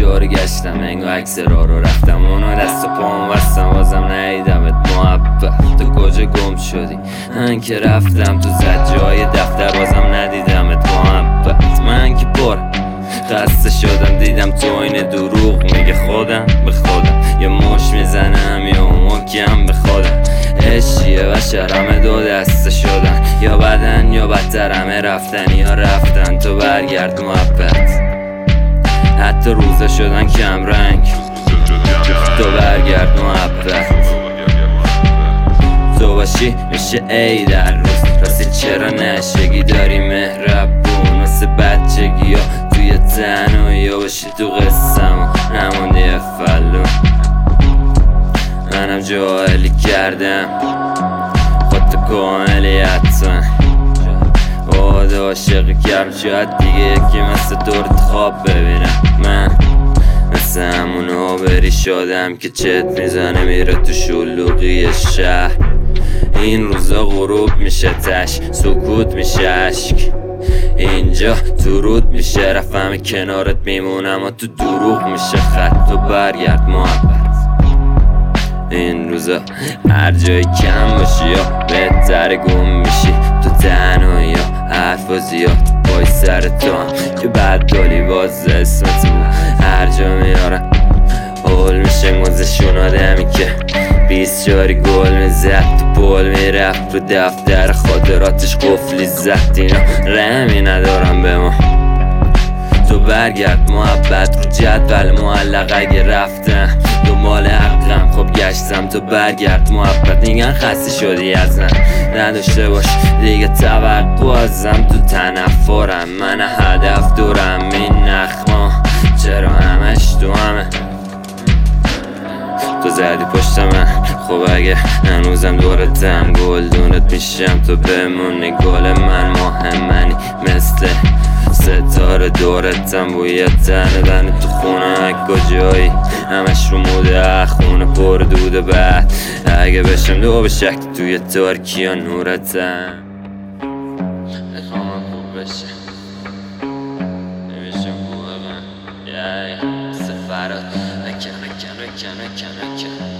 رو گشتم انگار عکس رو رفتم اونو دست و پام بستم بازم ندیدمت محبت. تو کجا گم شدی؟ من که رفتم تو زجای دفتر بازم ندیدمت محبت. من که پر خسته شدم دیدم تو این دروغ میگه خودم به خودم یه مش میزنم یا محکم به خودم. عشقیه بشر همه دو دسته شدن یا بدن یا بدتر همه رفتن یا رفتن. تو برگرد محبت حتی روزا شدن کم رنگ. تو برگرد محبت تو باشی میشه ای در روز راستی چرا نشگی داری مهربون واسه بچگی ها توی تنهایی باشی تو قصم نموندی فلون. منم جاهلی کردم خودتو کاملی حتما باده عاشقی کردم شاید دیگه یکی مثل دورت خواب ببینم. من مثل همون آبری شدم که چت میزنه میره تو شلوغی شهر. این روزا غروب میشه تش سکوت میشه عشق اینجا تو رود میشه رفم کنارت میمونم و تو دروغ میشه خط. تو برگرد محبت این روزا هر جایی کم باشی یا بهتر گم میشی تو تنهایی یا حرف و زیاد پای سر تو هم که بد دالی باز اسمت بود هر جا میارم حول میشه گذشون آدمی که 20 گل میزد تو پول میرفت رو دفتر خاطراتش قفلی زد. اینا رحمی ندارم به ما. تو برگرد محبت رو جدول معلق اگه رفتم دنبال حقم خب گشتم. تو برگرد محبت میگن خسته شدی از من نداشته باش دیگه توقع ازم تو تنفرم. من هدف دورم این نخما چرا همش تو همه تو زدی پشت من. خب اگه هنوزم دورتم گلدونت میشم تو بمونی گل من مهمنی مثل ستاره دورتم بوی تن تو خونه کجایی همش رو موده خونه پر دوده بعد اگه بشم دو به شک توی ترکیه نورتم میخوام خوب بشه نمیشم خوبه من سفرات نکن